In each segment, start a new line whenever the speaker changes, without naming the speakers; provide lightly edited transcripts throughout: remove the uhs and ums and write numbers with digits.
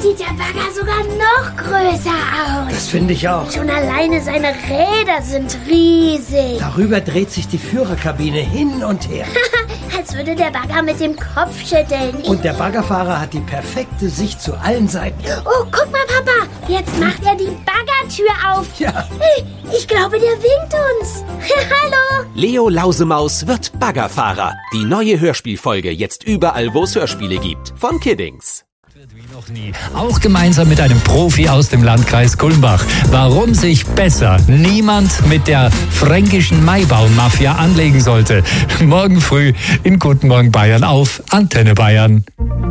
sieht der Bagger sogar noch größer aus.
Das finde ich auch.
Schon alleine seine Räder sind riesig.
Darüber dreht sich die Führerkabine hin und her.
Als würde der Bagger mit dem Kopf schütteln.
Und der Baggerfahrer hat die perfekte Sicht zu allen Seiten.
Oh, guck mal, Papa. Jetzt macht er die Baggertür auf.
Ja.
Ich glaube, der winkt uns. Hallo.
Leo Lausemaus wird Baggerfahrer. Die neue Hörspielfolge jetzt überall, wo es Hörspiele gibt. Von Kiddings.
Wie noch nie. Auch gemeinsam mit einem Profi aus dem Landkreis Kulmbach. Warum sich besser niemand mit der fränkischen Maibaum-Mafia anlegen sollte. Morgen früh in Guten Morgen Bayern auf Antenne Bayern.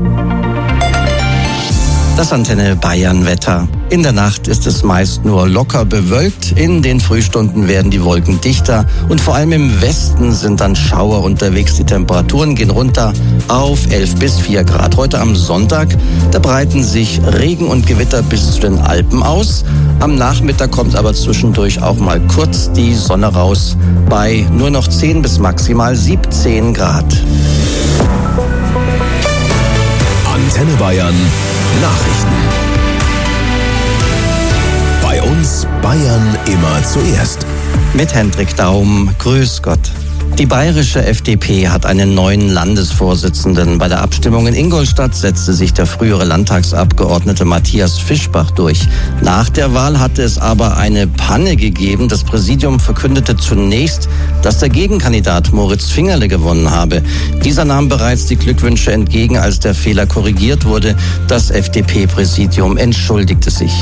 Das Antenne Bayern Wetter. In der Nacht ist es meist nur locker bewölkt. In den Frühstunden werden die Wolken dichter und vor allem im Westen sind dann Schauer unterwegs. Die Temperaturen gehen runter auf 11 bis 4 Grad. Heute am Sonntag, da breiten sich Regen und Gewitter bis zu den Alpen aus. Am Nachmittag kommt aber zwischendurch auch mal kurz die Sonne raus bei nur noch 10 bis maximal 17 Grad.
Antenne Bayern Nachrichten. Bei uns Bayern immer zuerst.
Mit Hendrik Daum, grüß Gott. Die bayerische FDP hat einen neuen Landesvorsitzenden. Bei der Abstimmung in Ingolstadt setzte sich der frühere Landtagsabgeordnete Matthias Fischbach durch. Nach der Wahl hatte es aber eine Panne gegeben. Das Präsidium verkündete zunächst, dass der Gegenkandidat Moritz Fingerle gewonnen habe. Dieser nahm bereits die Glückwünsche entgegen, als der Fehler korrigiert wurde. Das FDP-Präsidium entschuldigte sich.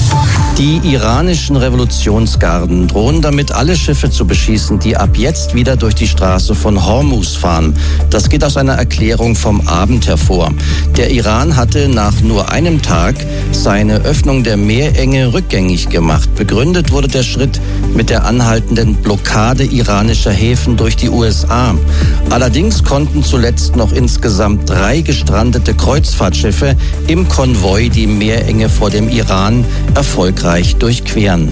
Die iranischen Revolutionsgarden drohen damit, alle Schiffe zu beschießen, die ab jetzt wieder durch die Straße von Hormuz fahren. Das geht aus einer Erklärung vom Abend hervor. Der Iran hatte nach nur einem Tag seine Öffnung der Meerenge rückgängig gemacht. Begründet wurde der Schritt mit der anhaltenden Blockade iranischer Häfen durch die USA. Allerdings konnten zuletzt noch insgesamt 3 gestrandete Kreuzfahrtschiffe im Konvoi die Meerenge vor dem Iran erfolgreich durchqueren.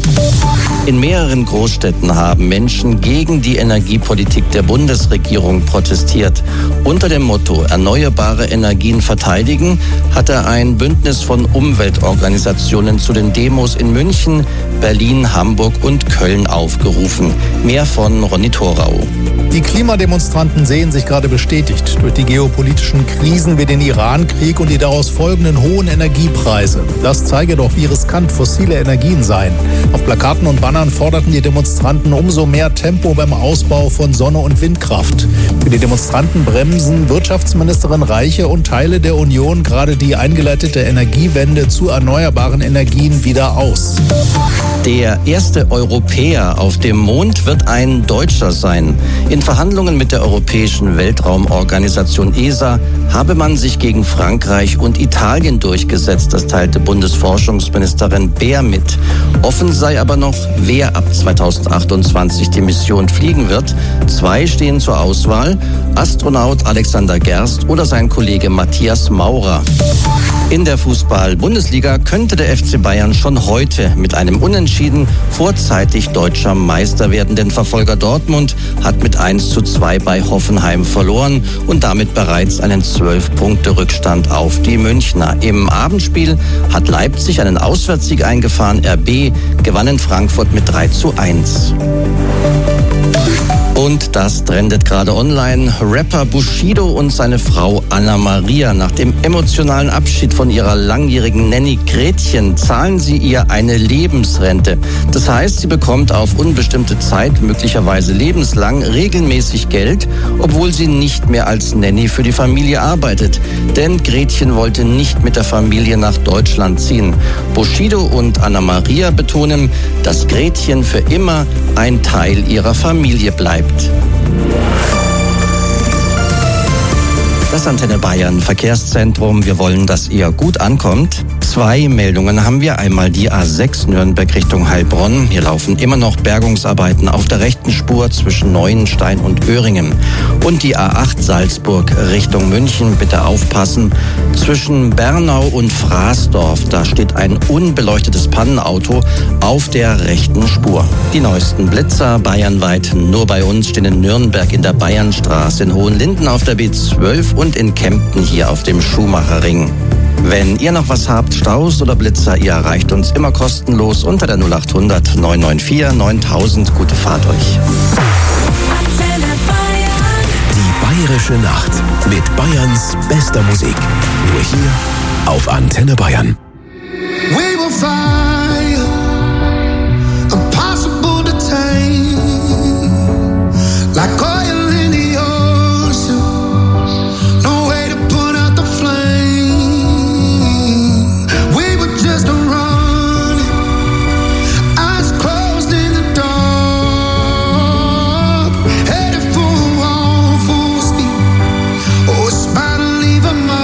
In mehreren Großstädten haben Menschen gegen die Energiepolitik der Bundesregierung protestiert. Unter dem Motto Erneuerbare Energien verteidigen hatte ein Bündnis von Umweltorganisationen zu den Demos in München, Berlin, Hamburg und Köln aufgerufen. Mehr von Ronny Thorau.
Die Klimademonstranten sehen sich gerade bestätigt durch die geopolitischen Krisen wie den Irankrieg und die daraus folgenden hohen Energiepreise. Das zeige doch, wie riskant fossile Energien seien. Auf Plakaten und Bannern forderten die Demonstranten umso mehr Tempo beim Ausbau von Sonne- und Windkraft. Für die Demonstranten bremsen Wirtschaftsministerin Reiche und Teile der Union gerade die eingeleitete Energiewende zu erneuerbaren Energien wieder aus.
Der erste Europäer auf dem Mond wird ein Deutscher sein. In Verhandlungen mit der Europäischen Weltraumorganisation ESA habe man sich gegen Frankreich und Italien durchgesetzt. Das teilte Bundesforschungsministerin Beer mit. Offen sei aber noch, wer ab 2028 die Mission fliegen wird. 2 stehen zur Auswahl: Astronaut Alexander Gerst oder sein Kollege Matthias Maurer. In der Fußball-Bundesliga könnte der FC Bayern schon heute mit einem Unentschieden vorzeitig deutscher Meister werden. Denn Verfolger Dortmund hat mit 1:2 bei Hoffenheim verloren und damit bereits einen 12-Punkte-Rückstand auf die Münchner. Im Abendspiel hat Leipzig einen Auswärtssieg eingefahren. RB gewann in Frankfurt mit 3:1. Und das trendet gerade online. Rapper Bushido und seine Frau Anna Maria. Nach dem emotionalen Abschied von ihrer langjährigen Nanny Gretchen zahlen sie ihr eine Lebensrente. Das heißt, sie bekommt auf unbestimmte Zeit, möglicherweise lebenslang, regelmäßig Geld, obwohl sie nicht mehr als Nanny für die Familie arbeitet. Denn Gretchen wollte nicht mit der Familie nach Deutschland ziehen. Bushido und Anna Maria betonen, dass Gretchen für immer ein Teil ihrer Familie bleibt. Das Antenne Bayern Verkehrszentrum. Wir wollen, dass ihr gut ankommt. 2 Meldungen haben wir. Einmal die A6 Nürnberg Richtung Heilbronn. Hier laufen immer noch Bergungsarbeiten auf der rechten Spur zwischen Neuenstein und Öhringen. Und die A8 Salzburg Richtung München. Bitte aufpassen. Zwischen Bernau und Fraßdorf, da steht ein unbeleuchtetes Pannenauto auf der rechten Spur. Die neuesten Blitzer bayernweit nur bei uns stehen in Nürnberg in der Bayernstraße, in Hohenlinden auf der B12 und in Kempten hier auf dem Schumacherring. Wenn ihr noch was habt, Staus oder Blitzer, ihr erreicht uns immer kostenlos unter der 0800 994 9000. Gute Fahrt euch.
Die Bayerische Nacht mit Bayerns bester Musik. Nur hier auf Antenne Bayern.
We will find impossible to tame, like oil in the ocean, no way to put out the flame. We were just running, eyes closed in the dark, headed for a wall full steep, oh, it's bound to leave a mark.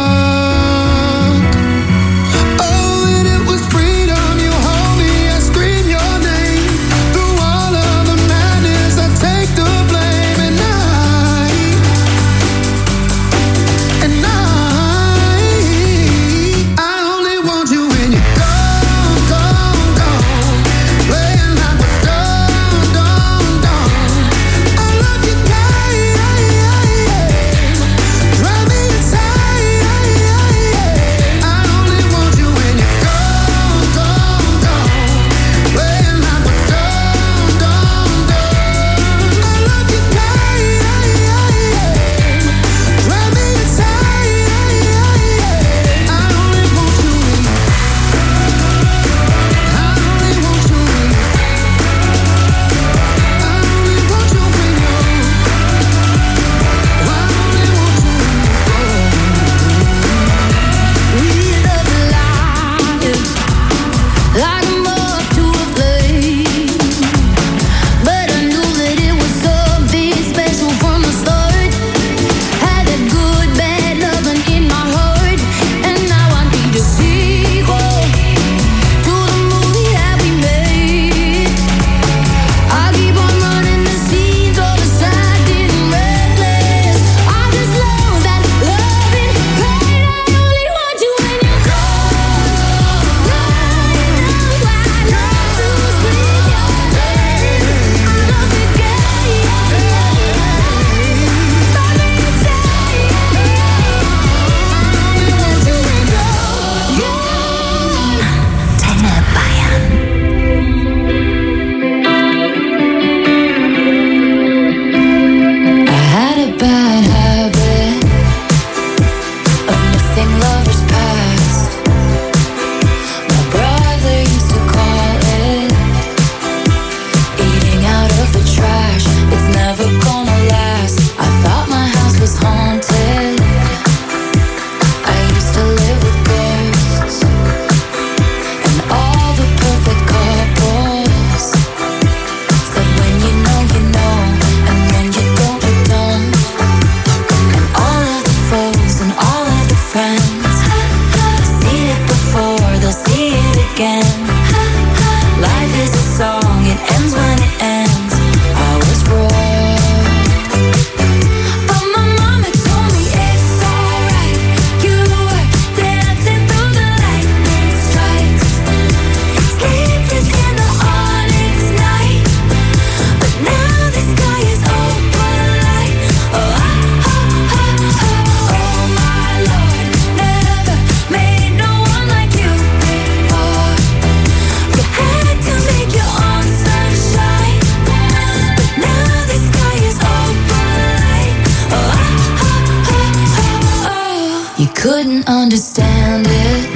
Couldn't understand it,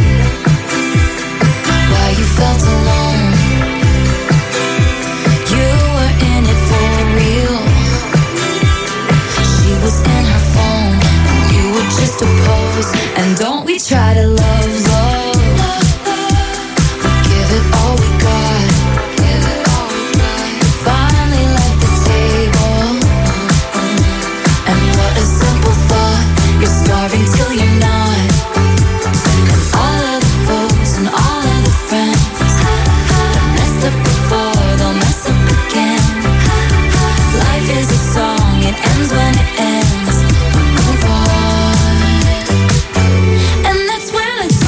why you felt alone. You were in it for real. She was in her phone, and you were just a pose. And don't we try to love love? We give it all we got. Finally left the table, and what a simple thought. You're starving till you're not. When it ends, we move on. And that's when it's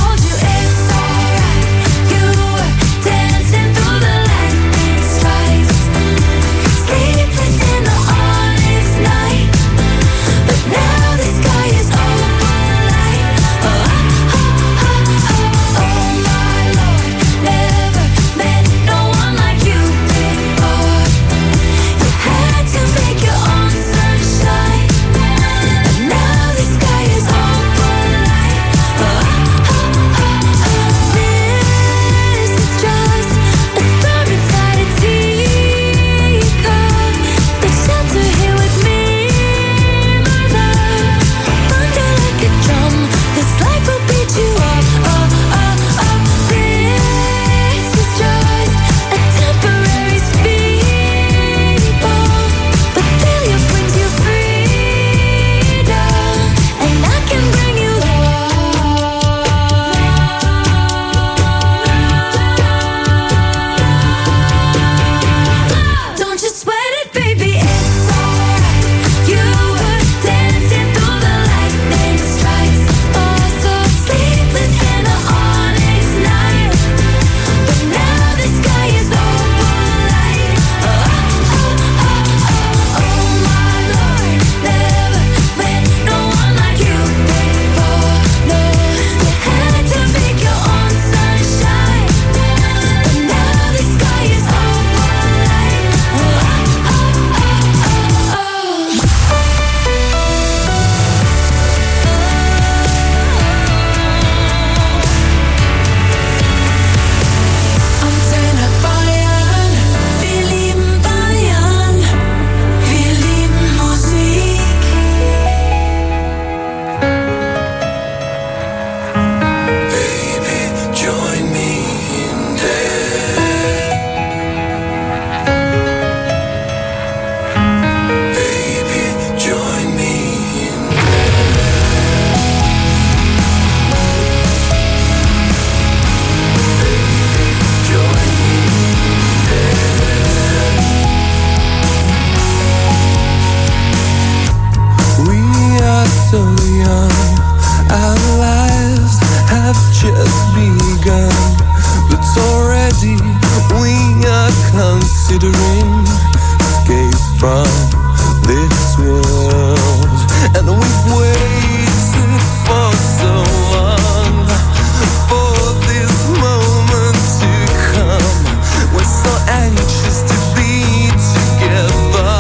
considering escape from this world. And we've waited for so long for this moment to come. We're so anxious to be together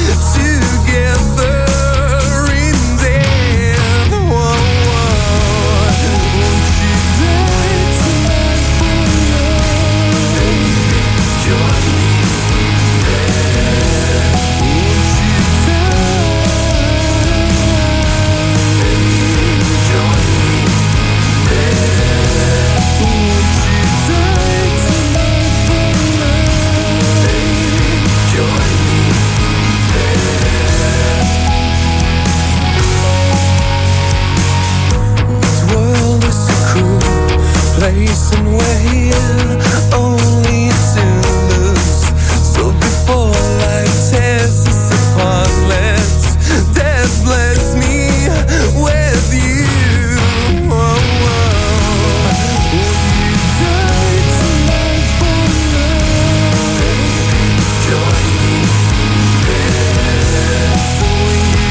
in death. Whoa, whoa. Won't you die tonight for love? Baby, join me there. Won't you die? Baby, join me there. Won't you die tonight for love? Baby, join me there. This world is a cruel place and we're here only to lose. So before life tears us apart, let's death bless me with you. Whoa, whoa. Will you die tonight for love? Baby, join me there. So will you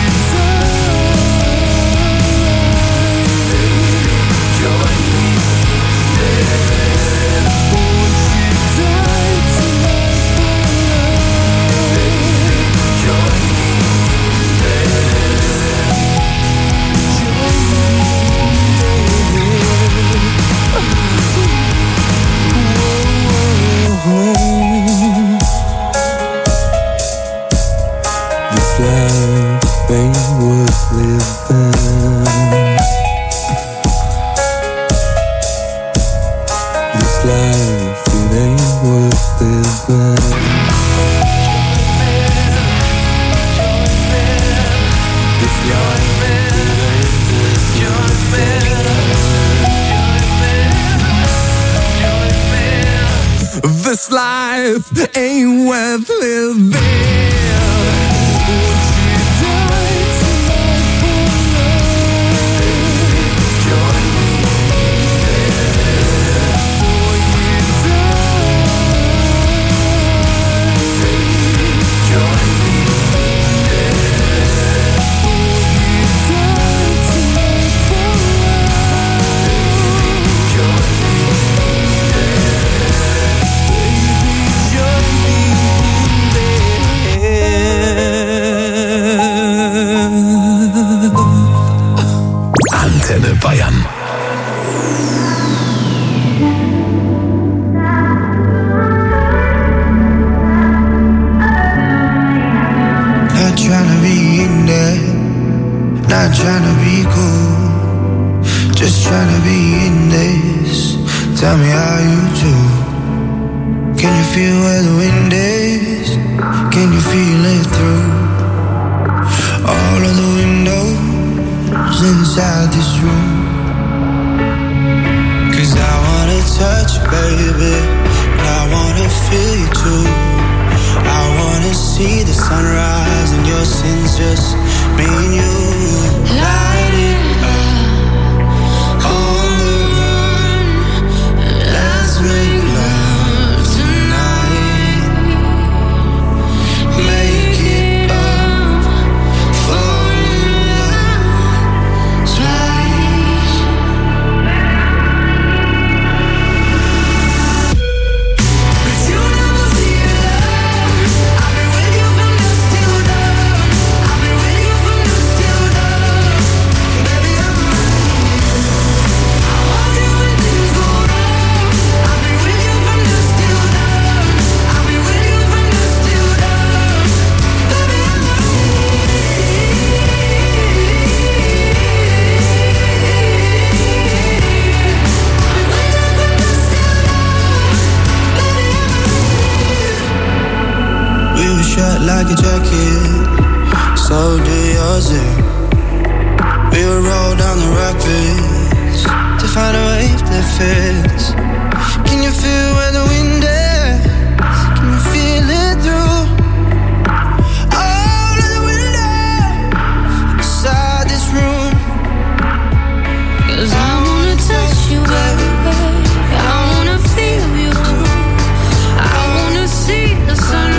die? Baby, join me there. Won't you die tonight for love? Baby, join me there. Join me This life ain't worth living. This life, it ain't worth living. This life, it ain't worth living. This life ain't worth living. Won't you die tonight for love? Baby, join me there. So will you die? Baby, join me there. Will you die tonight for love? Baby, join me there. Baby, join me there.
Antenne Bayern.
Not tryna be in there, not tryna be cool, just tryna be in this. Tell me how you do. Can you feel where the wind is? Can you feel it through all of the windows inside this room? 'Cause I wanna touch you, baby, and I wanna feel you too. I wanna see the sunrise and your sins, just me and you. Light it up on the run. Let's make love tonight. Make it up, fall in love twice. 'Cause you never see love. I've been with you from dusk till dawn. I've been with you from dusk till dawn. Baby, I'm I want you when things go wrong. I've been with you from dusk till dawn. I've been with you from dusk till dawn. Baby, I'm We were shut like a jacket, so do yours. We would roll down the rapids to find a wave that fits. Can you feel where the wind is? Can you feel it through all of the windows inside this room? 'Cause I wanna touch you, baby. I wanna feel you. I wanna see the sun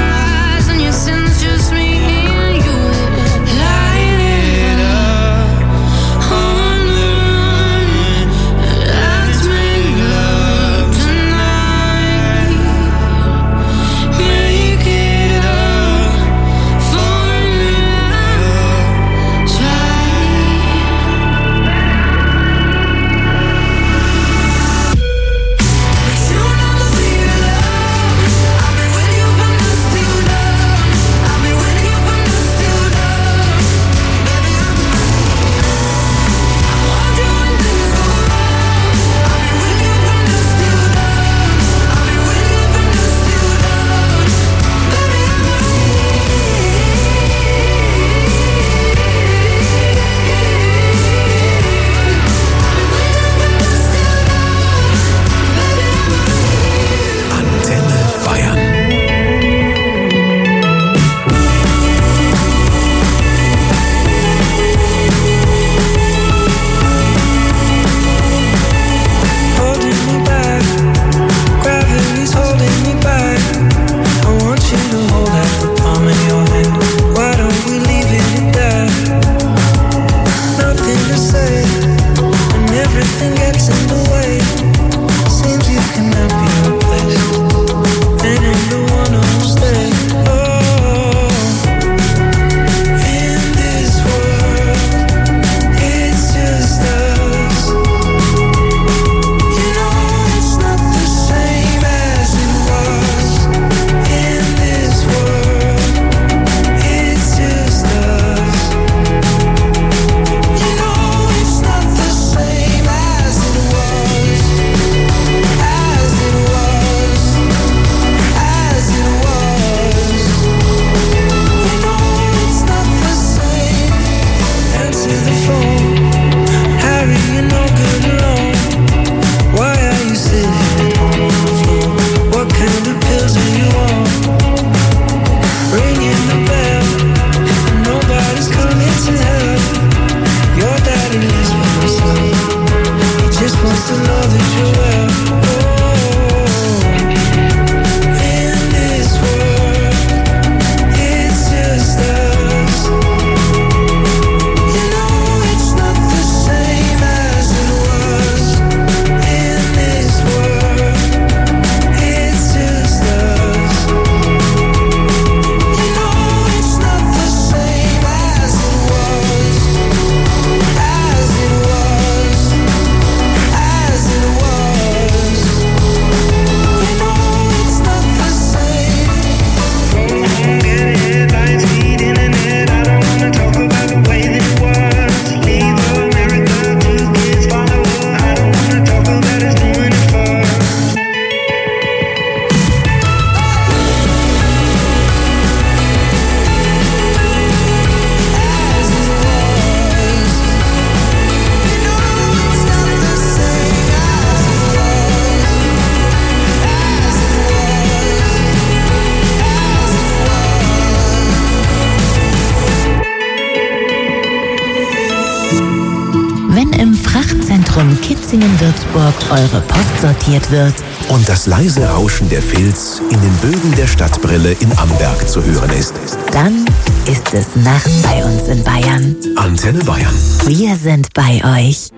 Frachtzentrum Kitzingen-Würzburg eure Post sortiert wird.
Und das leise Rauschen der Filz in den Bögen der Stadtbrille in Amberg zu hören ist.
Dann ist es Nacht bei uns in Bayern.
Antenne Bayern.
Wir sind bei euch.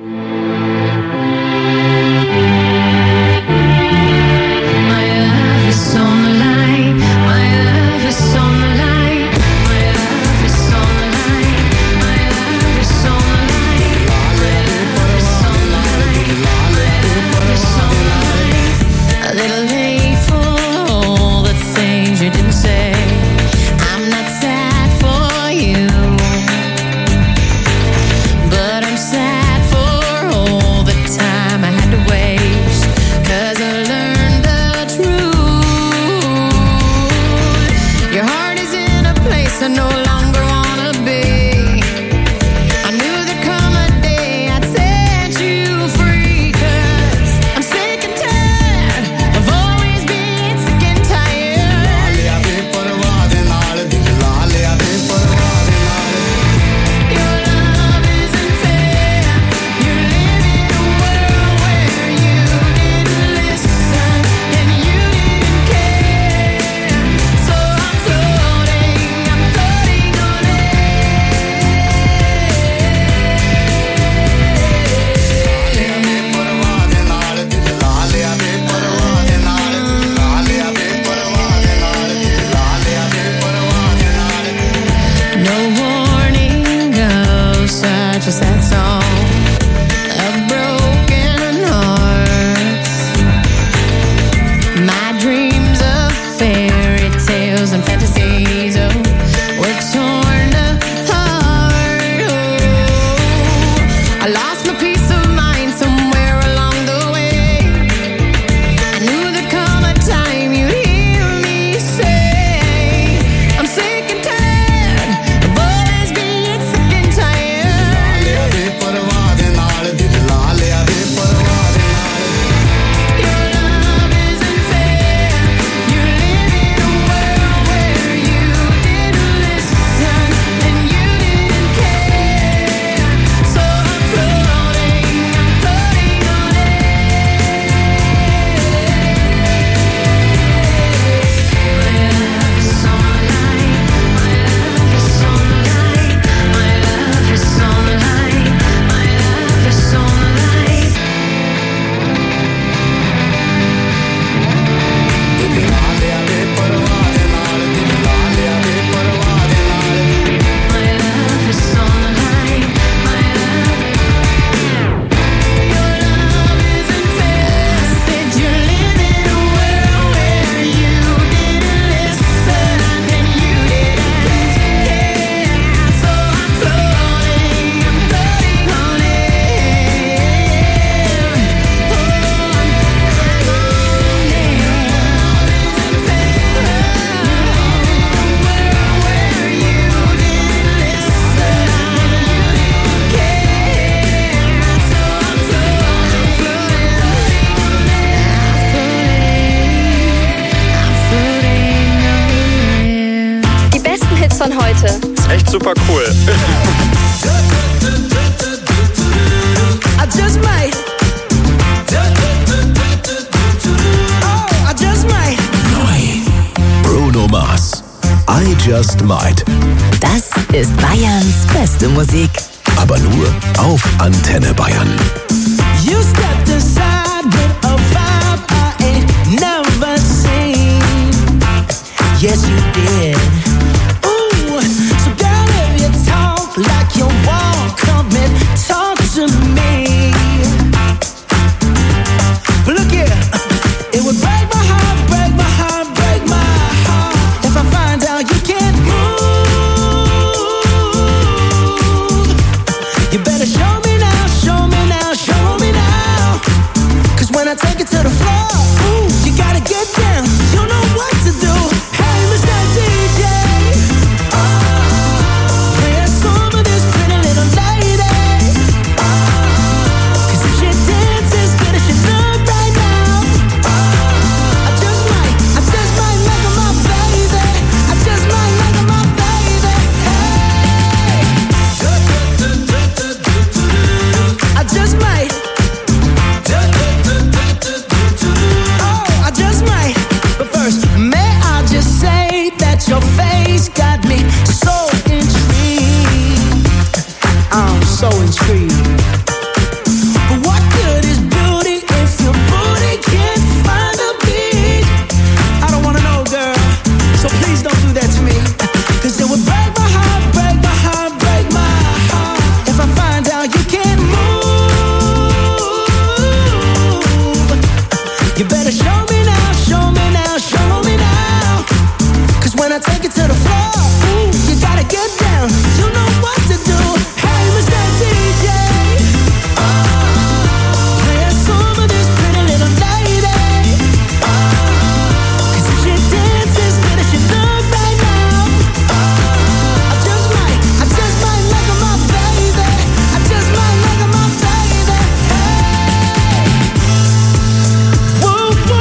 Von heute.
Ist echt super cool.
I just might
Just Might.
Das ist Bayerns beste Musik.
Aber nur auf Antenne Bayern.
You stepped aside with a vibe I ain't never seen. Yes, you did. Ooh, so girl, if you talk like you walk, come and talk to me. But look here, it would break my heart, break my heart, break my heart if I find out you can't move. You better show me now, show me now, show me now. 'Cause when I take it to the floor, ooh, you gotta get down. You know what to do. Hey, Mr. DJ, play some of this pretty little lady. 'Cause if she dances as good as she look right now, I just might make her my baby. I just might make her my baby. Hey, I just might. Oh, I just might. But first, may I just say that your face got me so intrigued. I'm so intrigued. But what good is beauty if your booty can't find a beat? I don't wanna know, girl, so please don't do that to me. 'Cause it would break my heart, break my heart, break my heart if I find out you can't move. You better show me now, show me now, show me now. 'Cause when I take it to the floor, ooh, you gotta get down. You know what to do. Hey, Mr. DJ, play some of this pretty little lady. 'Cause if she dances as good as she look right now, I just might make her my baby. I just might make her my baby. Hey, woo, woo.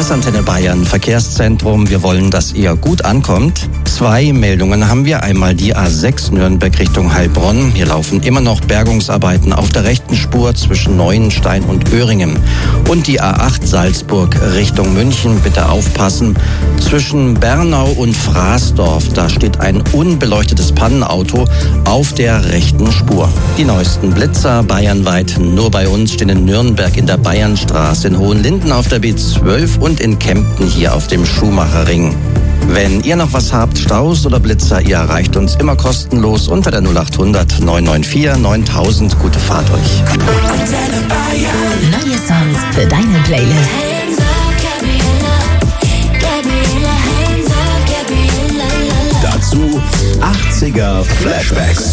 Das Antenne Bayern Verkehrszentrum. Wir wollen, dass ihr gut ankommt. 2 Meldungen haben wir. Einmal die A6 Nürnberg Richtung Heilbronn. Hier laufen immer noch Bergungsarbeiten auf der rechten Spur zwischen Neuenstein und Öhringen. Und die A8 Salzburg Richtung München. Bitte aufpassen. Zwischen Bernau und Fraßdorf, da steht ein unbeleuchtetes Pannenauto auf der rechten Spur. Die neuesten Blitzer bayernweit nur bei uns stehen in Nürnberg in der Bayernstraße, in Hohenlinden auf der B12 und in Kempten hier auf dem Schumacherring. Wenn ihr noch was habt, Staus oder Blitzer, ihr erreicht uns immer kostenlos unter der 0800 994 9000. Gute Fahrt euch.
Neue Songs für deine Playlist.
Dazu 80er Flashbacks.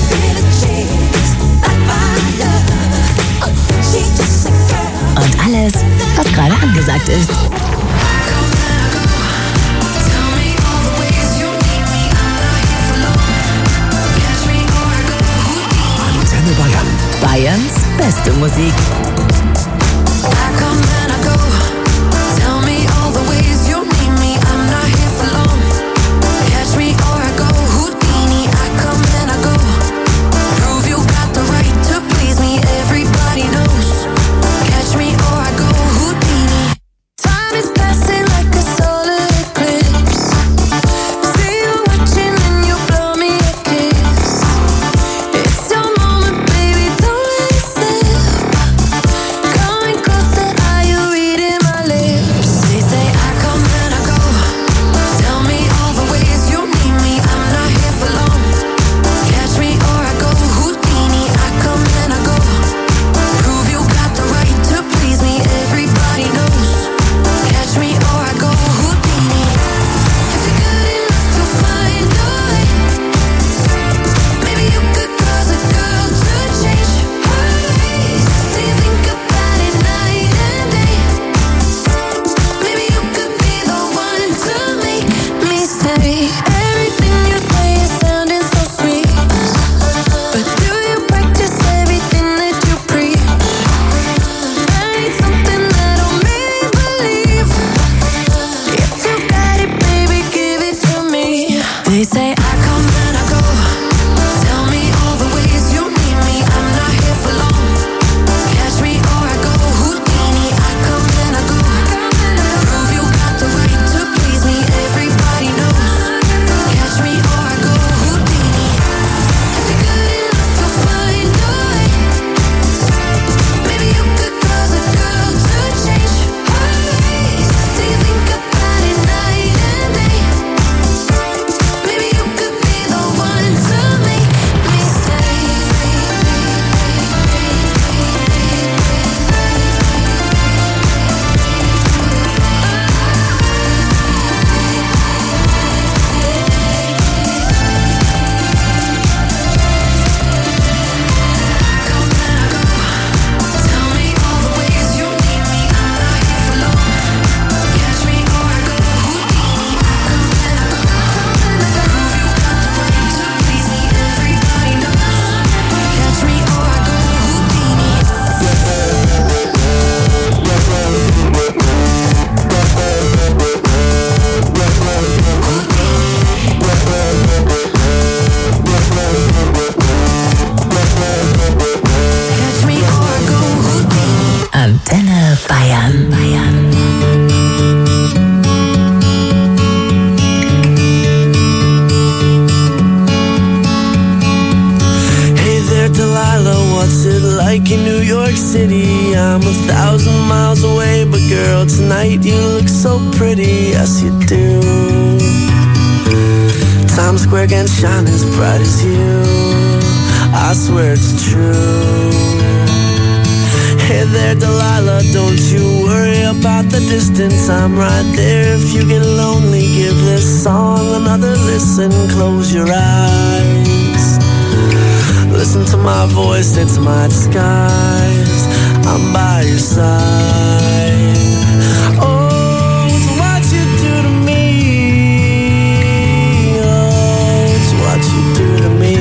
Und alles, was gerade angesagt ist.
Antenne Bayern.
Bayerns beste Musik. Antenne Bayern.
Hey there, Delilah, what's it like in New York City? I'm 1,000 miles away, but girl, tonight you look so pretty, yes you do. Times Square can shine as bright as you, I swear it's true. Hey there, Delilah, don't you worry about the distance, I'm right there. If you get lonely, give this song another listen, close your eyes. Listen to my voice, it's my disguise, I'm by your side. Oh, it's what you do to me, oh, it's what you do to me.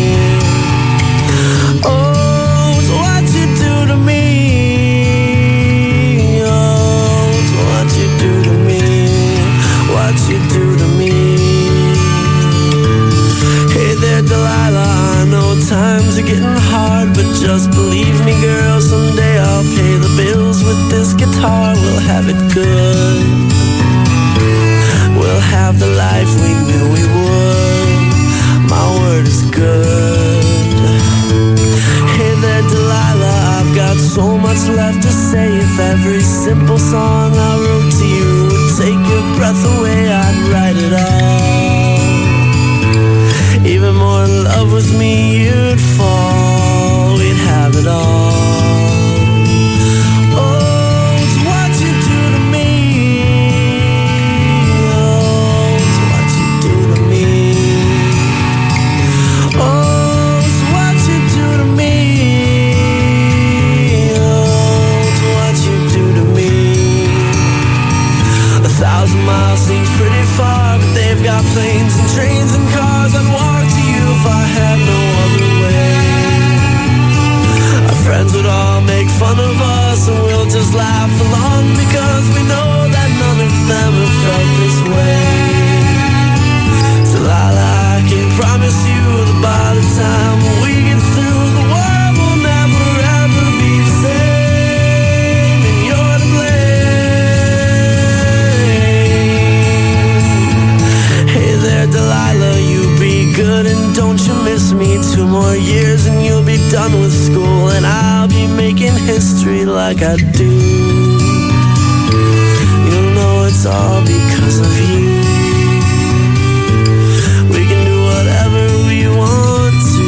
Oh, it's what you do to me, oh, it's what you do Just believe me, girl, someday I'll pay the bills with this guitar. We'll have it good. We'll have the life we knew we would. My word is good. Hey there, Delilah, I've got so much left to say. If every simple song I wrote to you would take your breath away, I'd write it all. Even more in love with me, you'd fall. We'd have it all. Oh, it's what you do to me. Oh, it's what you do to me. Oh, it's what you do to me. Oh, it's what you do to me. 1,000 miles seems pretty far, but they've got planes and trains and cars. I'd walk to you if I had no other way. Our friends would all make fun of us, and we'll just laugh along because we know that none of them have felt this way. Delilah, I can promise you that by the time we get through, the world will never ever be the same, and you're to blame. Hey there, Delilah, you be good and don't you miss me. 2 more years and you'll be done with school, and I'll be making history like I do. You'll know it's all because of you. We can do whatever we want to.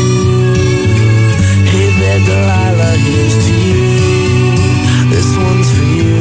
Hey there, Delilah, here's to you. This one's for you.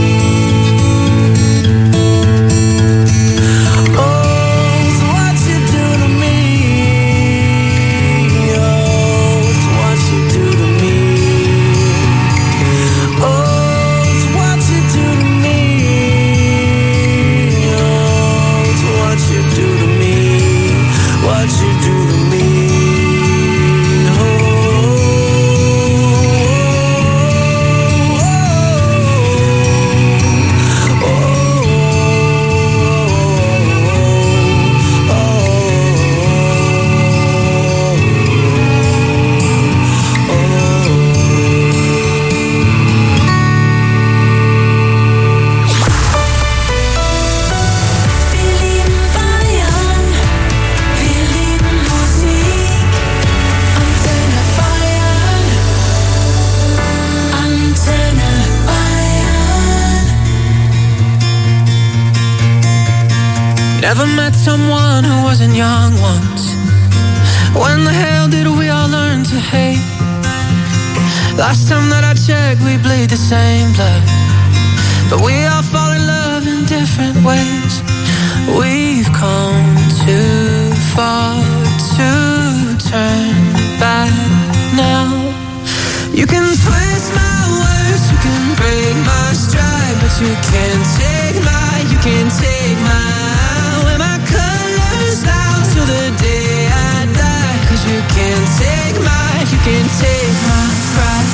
Never met someone who wasn't young once. When the hell did we all learn to hate? Last time that I checked, we bleed the same blood, but we all fall in love in different ways. We've come too far to turn back now. You can twist my words, you can break my stride, but you can't take my when my colors out till the day I die. 'Cause you can't take my pride.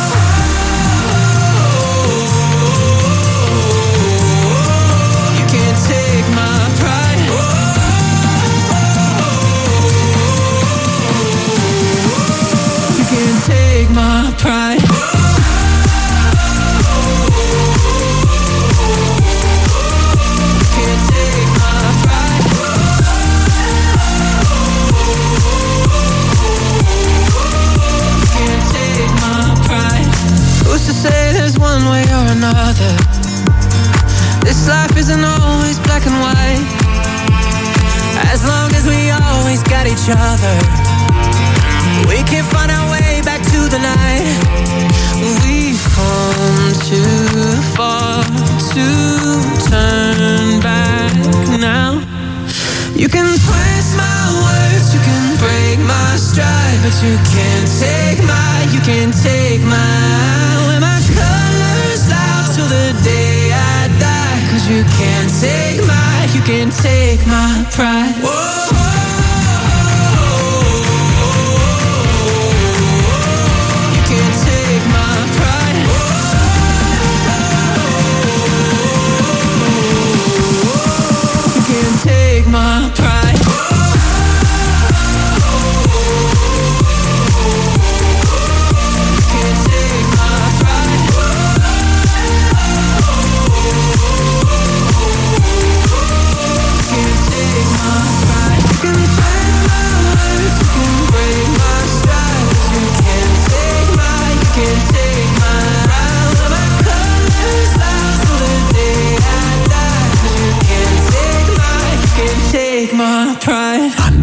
You can't take my pride. You can't take my pride. Who's to say there's one way or another? This life isn't always black and white. As long as we always got each other, we can find our way back to the night. We've come too far to turn back now. You can twist my words, you can break my stride, but you can't take my when my colors out till the day I die. 'Cause you can't take my pride. Whoa. You can't take my pride. You can't take my pride.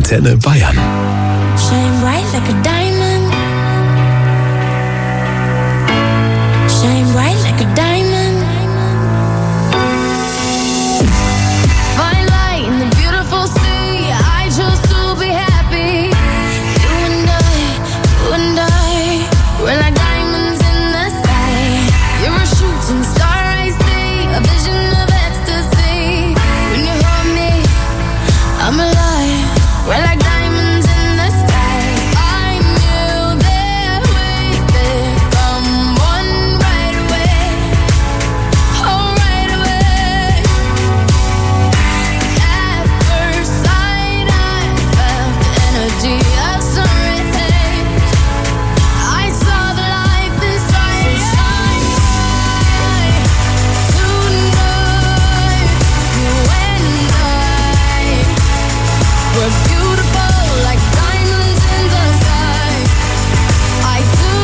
Antenne Bayern.
Shine bright like a diamond. Shine bright like a diamond. Find light in the beautiful sea. I chose to be happy. You and I, we're like diamonds in the sky. You're a shooting star, I see, a vision of ecstasy. When you hold me, I'm alive. We're like diamonds in the sky. I knew that we become one right away. Oh, right away. At first sight, I felt the energy of sun rays. I saw the life inside. So shine bright tonight. You and I, we're beautiful like diamonds in the sky. I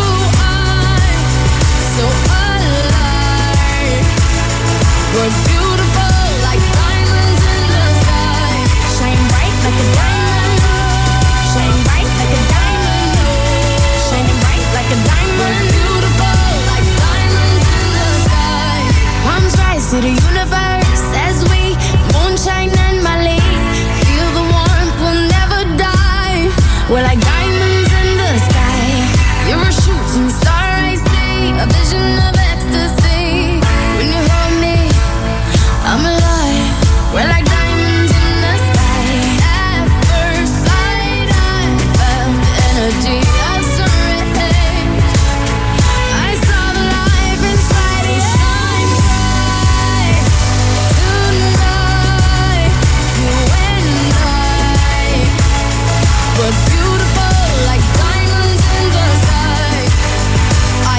so alive. We're beautiful like diamonds in the sky. Shine bright like a diamond. Shine bright like a diamond. Shining bright like a diamond. We're beautiful like diamonds in the sky. Palms rise to the universe as we moonshine and Mali. Feel the warmth, we'll never die. We're like diamonds in the sky. You're a shooting star, I see, a vision of ecstasy. When you hold me, I'm alive. We're like diamonds in the sky. At first sight, I felt the energy of sun rays. I saw the life inside you. Shine bright tonight. You and I, we're beautiful like diamonds in the sky. I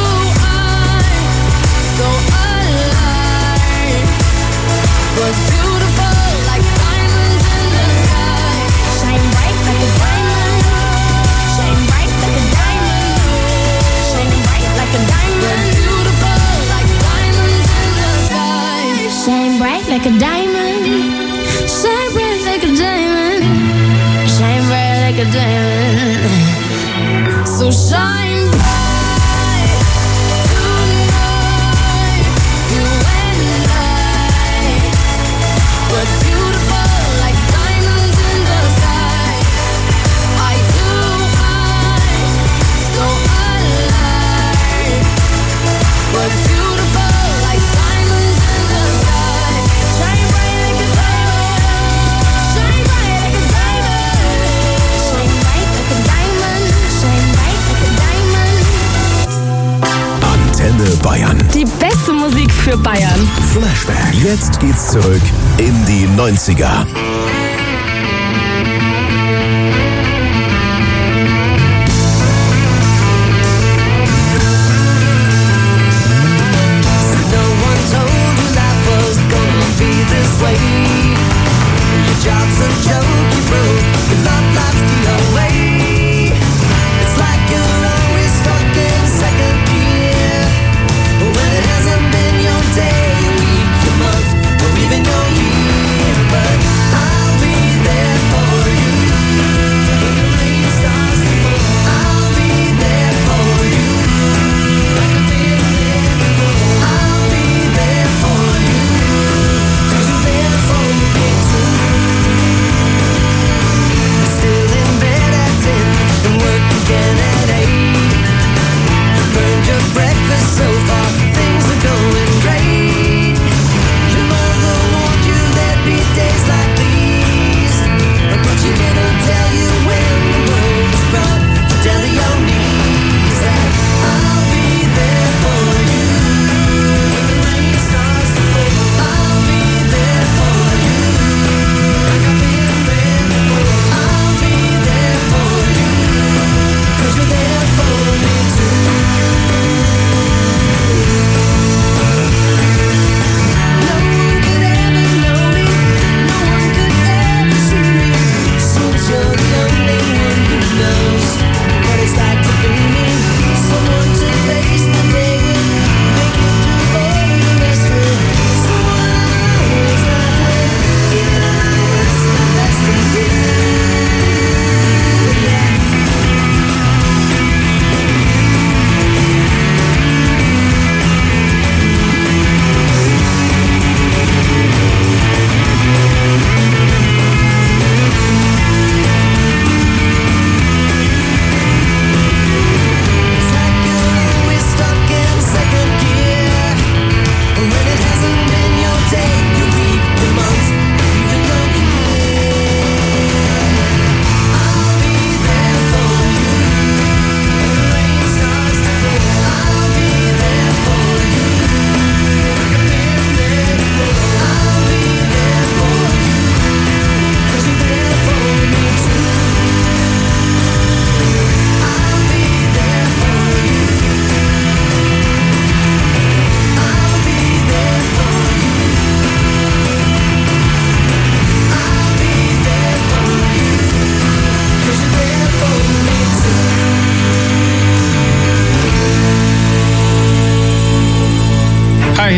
so alive. We're beautiful like diamonds in the sky. Shine bright like a diamond. Shine bright like a diamond. Shining bright like a diamond. We're beautiful like diamonds in the sky. Shine bright like a diamond. Shine bright like a diamond. Shine bright like a diamond. So shine bright tonight. You and I, we're beautiful like diamonds in the sky. I so alive. We're beautiful like diamonds in the sky. Shine bright like a diamond. Shine bright like a diamond. Shine bright like a diamond. Shine bright like a diamond.
Antenne Bayern.
Die beste Musik für Bayern.
Flashback. Jetzt geht's zurück in die 90er.
No one told you life was gonna be this way. Your job's a joke you broke, your love life's the away. It's like you're always stuck in second gear, when it hasn't been your day, your week, your month, or even your year. But I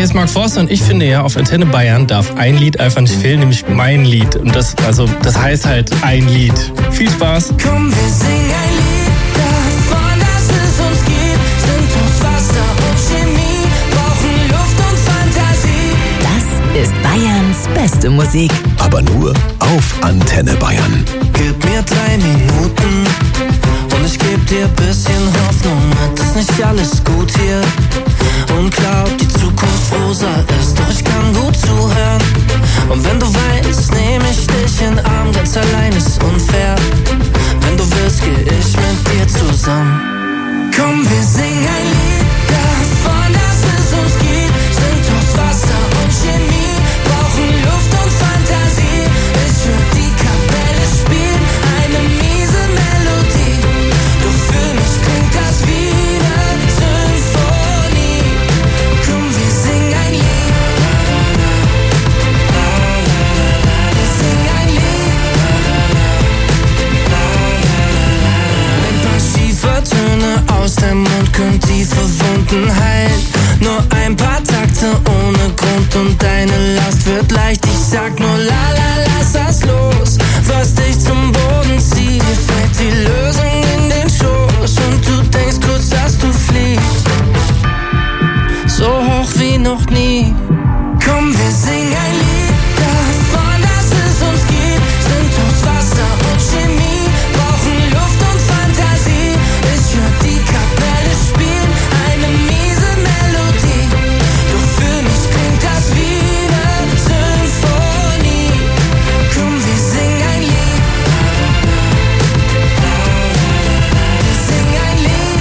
hier ist Mark Forster und ich finde ja, auf Antenne Bayern darf ein Lied einfach nicht fehlen, nämlich mein Lied. Und das heißt halt ein Lied. Viel Spaß.
Komm, wir singen ein Lied davon, dass es uns gibt. Sind aus Wasser und Chemie, brauchen Luft und Fantasie.
Das ist Bayerns beste Musik.
Aber nur auf Antenne Bayern.
Gib mir 3 Minuten und ich geb dir bisschen Hoffnung mit. Ist nicht alles gut hier und glaub, die Zukunft rosa ist. Doch ich kann gut zuhören und wenn du weinst, nehm ich dich in den Arm. Ganz allein ist unfair. Wenn du willst, geh ich mit dir zusammen. Komm, wir singen ein Lied davon, dass es uns gibt. Sind aus Wasser und Chemie, brauchen Luft und Fantasie. Ich würd die Kapelle spielen, eine miese Melodie. Doch für mich klingt das wie eine Symphonie. Komm, wir singen ein Lied. Wir singen ein Lied. Ein paar schiefe Töne aus dem Mund können tiefe Wunden heilen. Nur ein paar Takte ohne Grund und deine Last wird leicht. Ich sag nur la la, lass das los, was dich zum Boden zieht. Dir fällt die Lösung in den Schoß und du denkst kurz, dass du fliegst. So hoch wie noch nie. Komm, wir singen ein Lied davon, dass es uns gibt. Sind aus Wasser und Chemie, brauchen Luft und Fantasie. Ich würd die Kapelle spielen, eine miese Melodie. Doch für mich klingt das wie eine Symphonie. Komm, wir singen ein Lied. Wir singen ein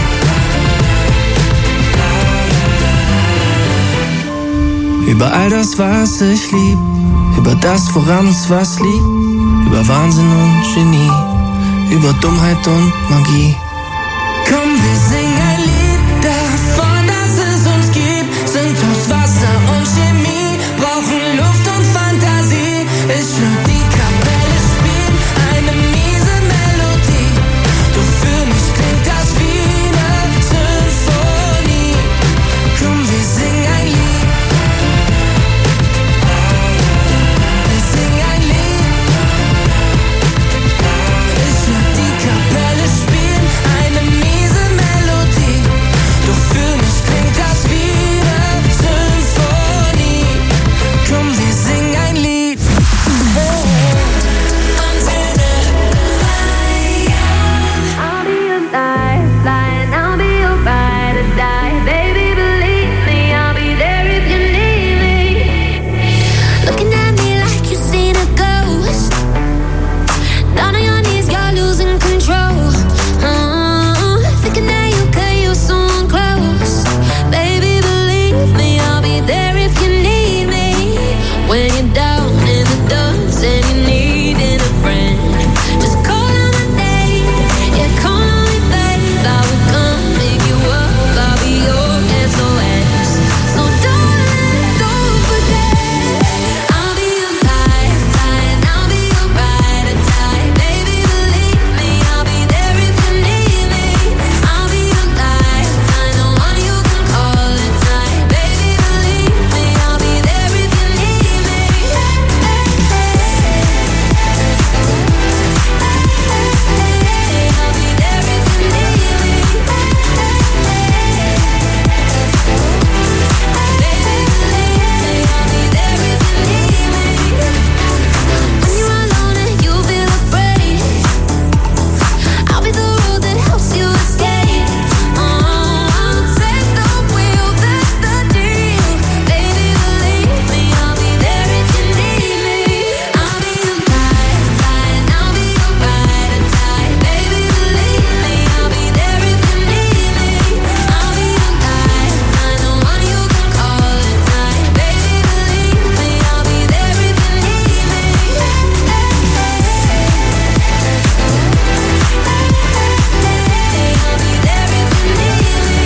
Lied. Über all das, was ich lieb, über das, woran uns was liegt, über Wahnsinn und Genie, über Dummheit und Magie. Komm, wir singen ein Lied davon, dass es uns gibt. Sind aus Wasser und Chemie, brauchen Luft und Fantasie. Ich würd die Kapelle spielen, eine miese Melodie. Doch für mich klingt das wie eine Symphonie. Komm, wir singen ein Lied. Wir singen ein Lied. Ich würd die Kapelle spielen, eine miese Melodie. Doch für mich klingt das wie eine Symphonie. Komm, wir singen ein Lied.
I'll be your lifeline, I'll be your ride or die. Baby, believe me, I'll be there if you need me. Looking at me like you've seen a ghost. Down on your knees, you're losing control. Thinking that you could use someone close. Baby, believe me, I'll be there if you need me. When you're down in the dumps and you're needing a friend, just call on my name. Yeah, call on me, babe. I will come pick you up. I'll be your SOS. So don't forget. I'll be your lifeline. I'll be your ride or die. Baby, believe me, I'll be there if you need me. I'll be your lifeline, the one you can call at night. Baby, believe me, I'll be there if you need me. When you're alone and you feel afraid, I'll be the road that helps you escape. I'll take the wheel, that's the deal. Baby, believe me, I'll be there if you need me. I'll be your lifeline, I'll be your ride or die. Baby, believe me, I'll be there if you need me. I'll be your lifeline, the one you can call at night. Baby, believe me, I'll be there if you need me. I'll be there if you need me.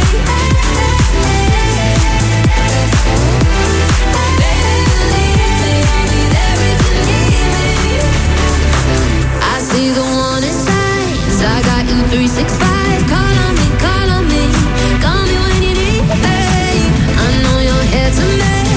Baby, believe me, I'll be there if you need me. I see the warning signs. I got you 365. Call on me, call me when you need me. I know your head's a mess.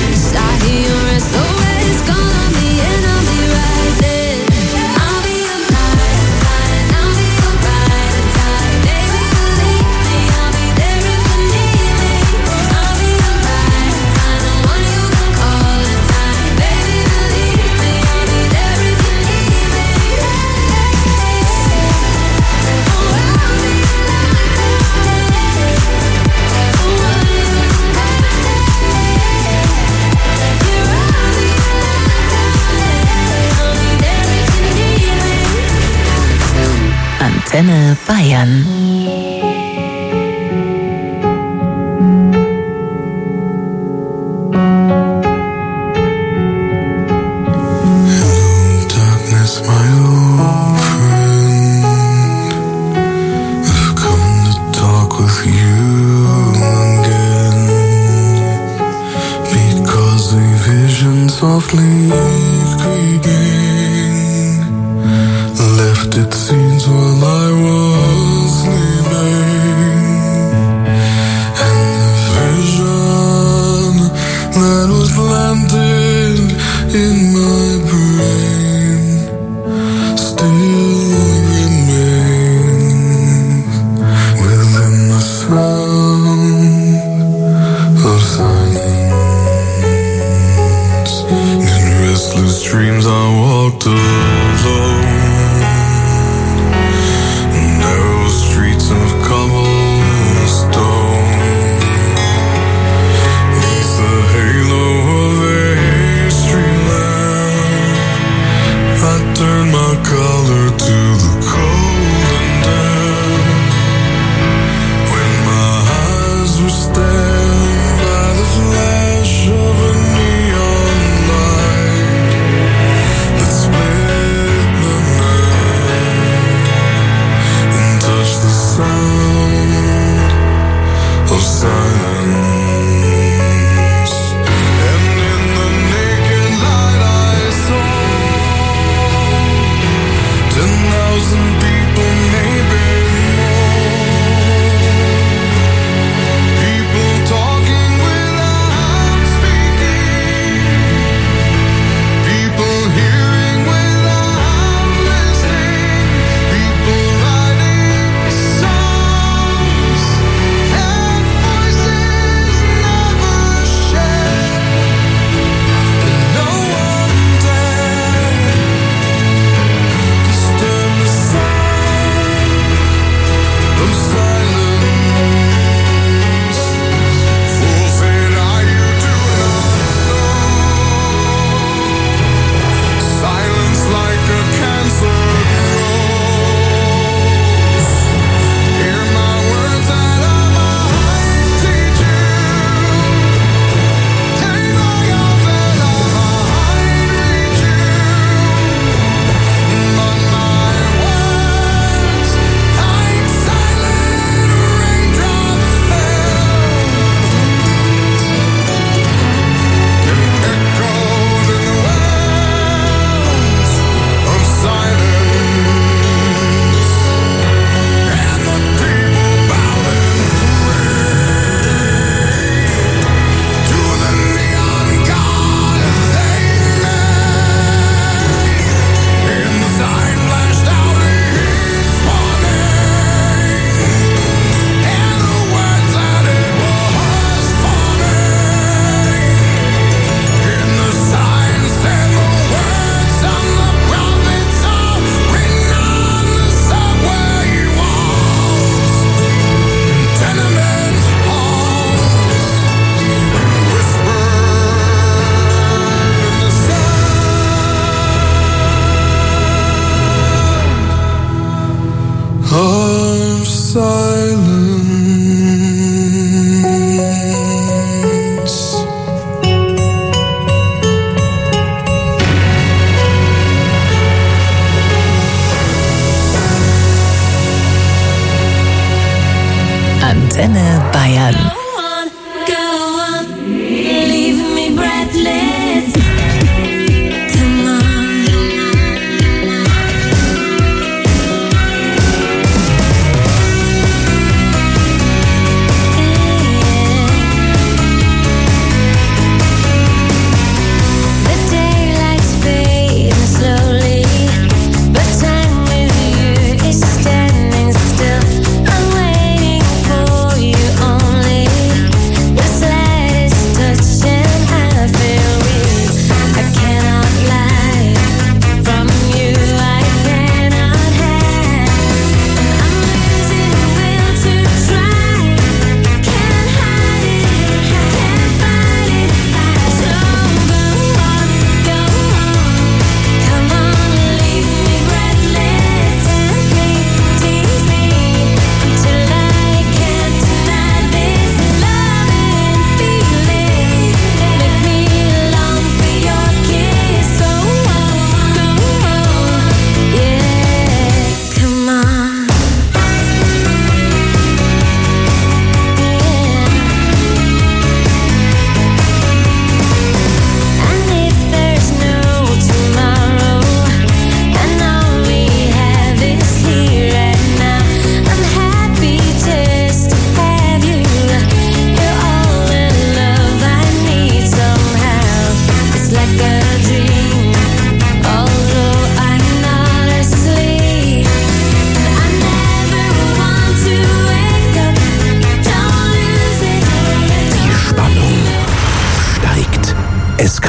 Antenne Bayern.
Softly creeping, left its scenes while I was sleeping, and the vision that was planted in my brain still remains within the sound of silence. Restless dreams I walked alone, narrow streets of cobblestone, neath the halo of a street lamp, I turned my collar to the cold and damp, when my eyes were stabbed by the flash of a neon light that split the night and touched the sound of silence. And in the naked light I saw 10,000 people, maybe more, people talking without speaking, people hearing without listening, people writing songs and voices never shared, and no one dared disturb the sound of silence. Fools said, "Are you do not know? Silence like a cancer grows. Hear my words that I might teach you. Take my oath that I might reach you. But my words, like silent raindrops fell, and echoed in the wells of silence. And the people bowed and prayed to the neon god they made. And the sign flashed out its warning, and the words that it was forming. And the sign said the words of the prophets are written on the subway walls, in tenement halls, and whispered in the sound of silence.
Antenne Bayern.
Go on, leave me breathless. Come on. The daylight's fading slowly, but time with you is standing still. I'm waiting for you only.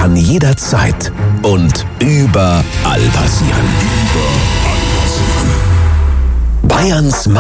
kann jederzeit und überall passieren. Bayerns